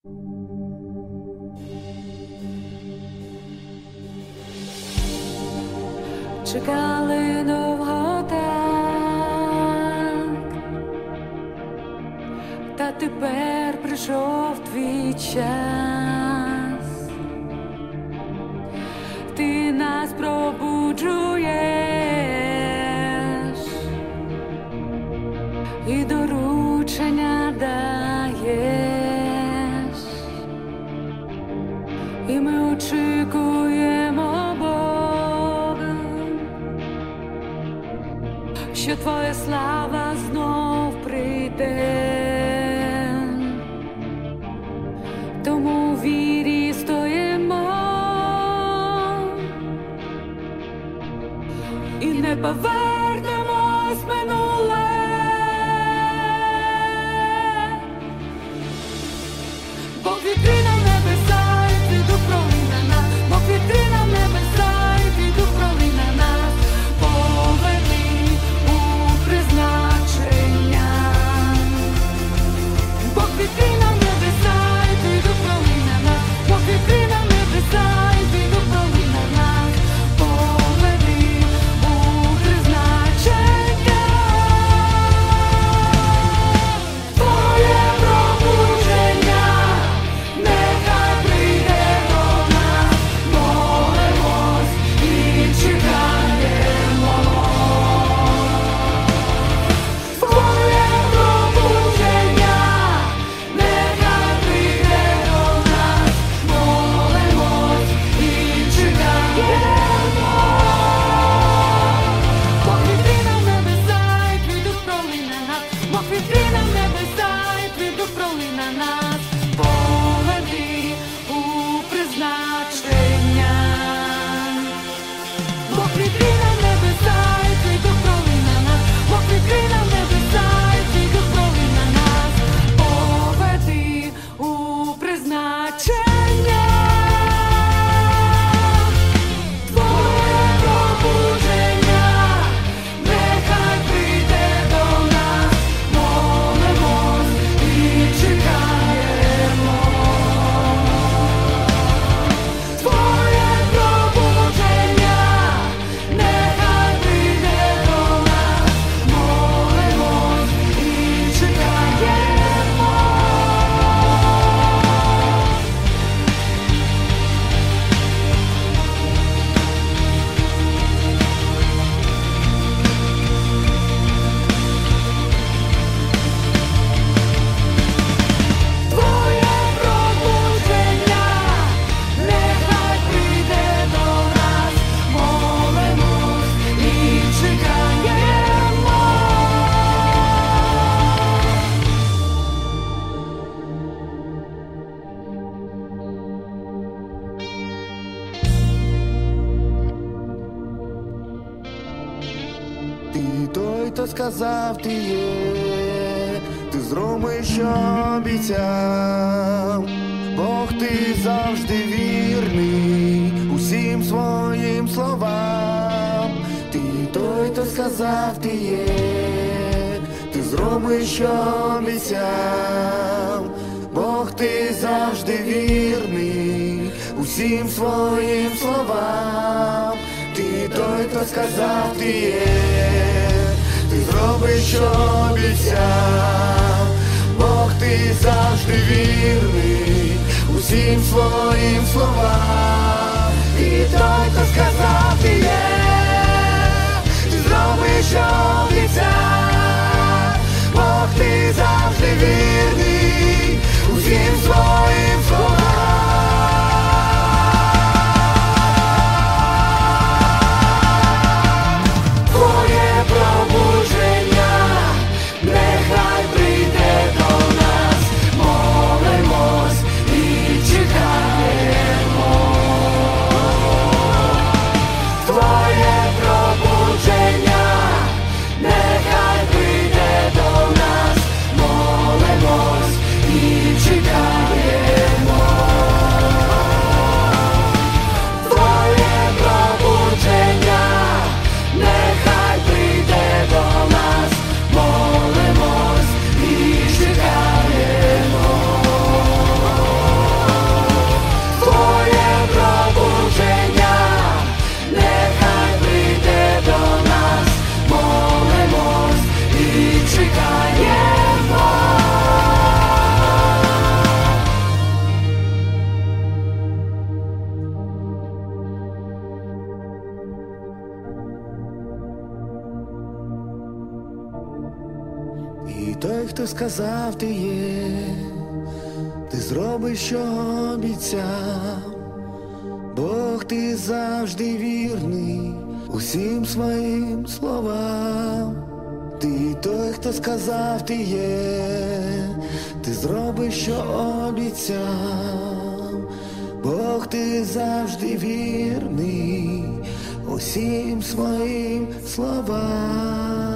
Чекали довго так, та тепер прийшов твій час. Ти нас пробуджуєш і доручення даєш, і ми очікуємо, Бога, що твоя слава знов прийде. Тому в вірі стоїмо і не повернемось минуле. Бог відкрий нам небеса, і твій дух пролий на нас. Бог відкрий нам небеса, і твій дух пролий на нас. Поведи у призначення. Бог відкрий нам небеса, і твій дух пролий на нас. Бог відкрий нам небеса, і твій дух пролий на нас. Поведи у призначення. Твоє пробудження нехай прийде до нас. Молимось і чекаємо. Твоє пробудження нехай прийде до нас. Молимось і чекаємо. Бог відкрий нам небеса, і твій дух пролий на нас. Бог відкрий нам небеса, і твій дух пролий на нас. Поведи у призначення. Бог відкрий нам небеса, і твій дух пролий на нас. Бог відкрий нам небеса, і твій дух пролий на нас. Поведи у призначення. Твоє пробудження нехай прийде до нас. Молимось і чекаємо. Твоє пробудження нехай прийде до нас. Молимось і чекаємо. Твоє пробудження нехай прийде до нас. Молимось і чекаємо. Ти той, хто сказав, ти є, ти зробиш, що обіцяв. Бог, ти завжди вірний усім своїм словам. Ти той, хто сказав, ти є, ти зробиш, що обіцяв. Бог, ти завжди вірний усім своїм словам. Ти той, хто сказав, ти є, ти зробиш, що обіцяв. Бог, ти завжди вірний усім своїм словам. Ти той, хто сказав, ти є, ти зробиш, що обіцяв. Бог, ти завжди вірний усім своїм словам. Твоє пробудження нехай прийде до нас. Молимось і чекаємо. Твоє пробудження нехай хто сказав ти є, ти зробиш, що обіцяв. Бог, ти завжди вірний усім своїм словам. Ти той, хто сказав ти є, ти зробиш, що обіцяв. Бог, ти завжди вірний усім своїм словам.